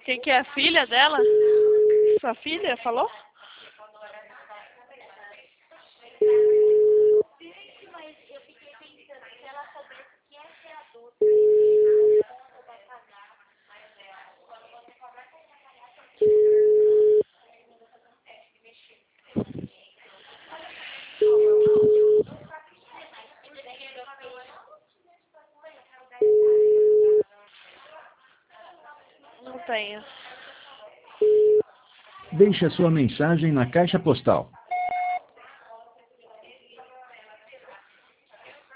Quem que é a filha dela? Sua filha, falou? Não tenho. Deixe a sua mensagem na caixa postal